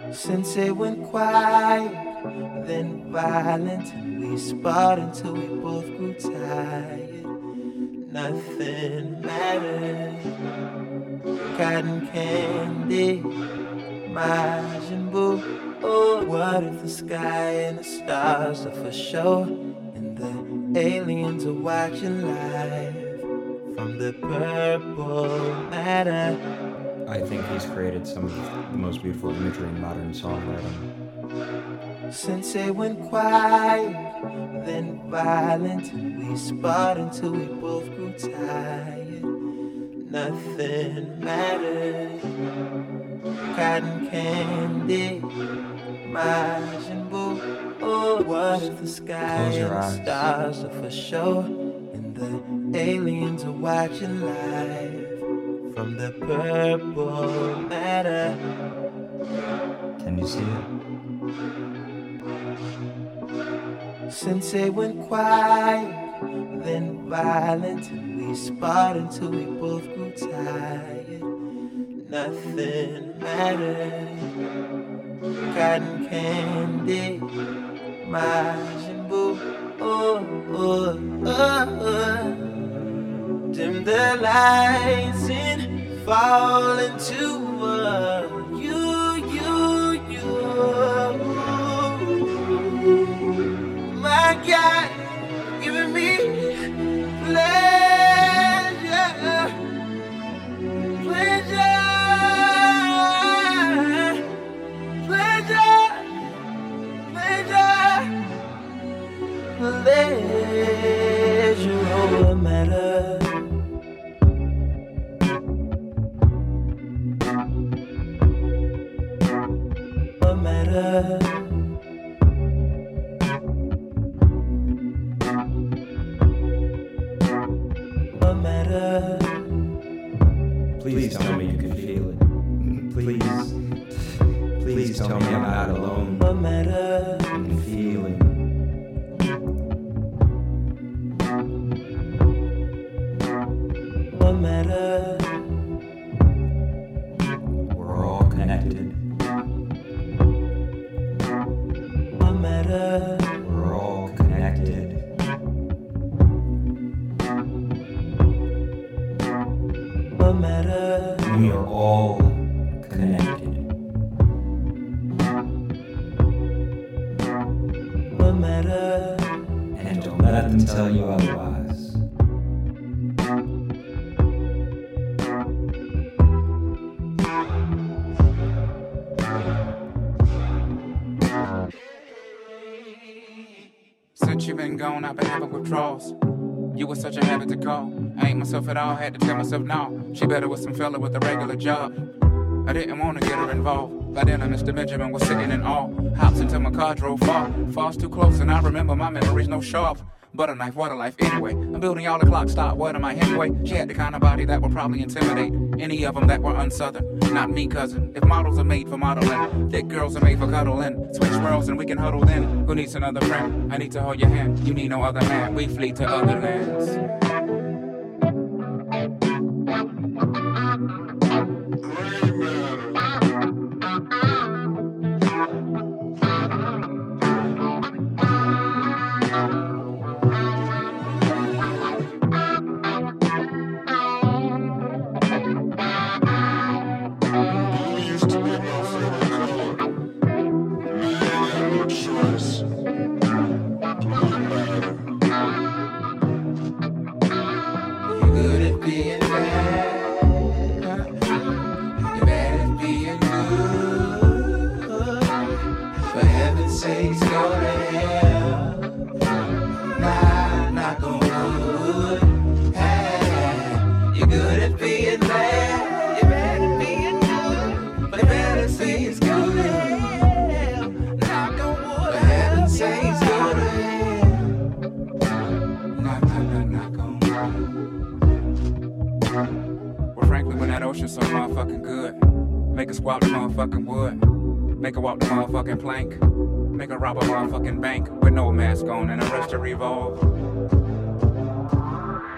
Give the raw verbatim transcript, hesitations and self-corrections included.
Since it went quiet, then violent, and we sparred until we both grew tired. Nothing mattered. Cotton candy, Majin Buu. Oh, what if the sky and the stars are for show, and the aliens are watching live from the purple matter? I think he's created some of the most beautiful imagery in modern songwriting. Since it went quiet, then violent, and we sparred until we both grew tired. Nothing mattered. Cotton candy, Majin Buu. Oh, what if the sky and the stars are for show, and the aliens are watching live from the purple matter? Can you see it? Since it went quiet, then violent, and we sparred until we both grew tired. Nothing mattered. Cotton candy, Majin Buu. Oh, oh, oh, oh. Dim the lights and fall into uh, you, you, you. My God, giving me pleasure, pleasure, pleasure, pleasure, pleasure over matter. Matter. Matter. Please tell me you can feel it. Please, please tell me I'm not alone Matter. in feeling. Matter. We're all connected. Matter. We're all connected. Matter. We are all connected. Matter. And don't let them tell you otherwise. Since you been gone, I've been having withdrawals. You was such a habit to call. I ain't myself at all, had to tell myself no. She better with some fella with a regular job. I didn't want to get her involved. By then, Mister Benjamin was sitting in awe. Hops until my car drove far. Falls too close, and I remember my memories no sharp. Butter knife, water life, anyway. I'm building all the clock stop, what am I anyway? She had the kind of body that would probably intimidate any of them that were unsouthern. Not me, cousin. If models are made for modeling, thick girls are made for cuddling. Switch worlds and we can huddle then. Who needs another friend? I need to hold your hand. You need no other man. We flee to other lands. So motherfucking good. Make her squat the motherfucking wood. Make her walk the motherfucking plank. Make her rob a motherfucking bank with no mask on and a rush to revolve.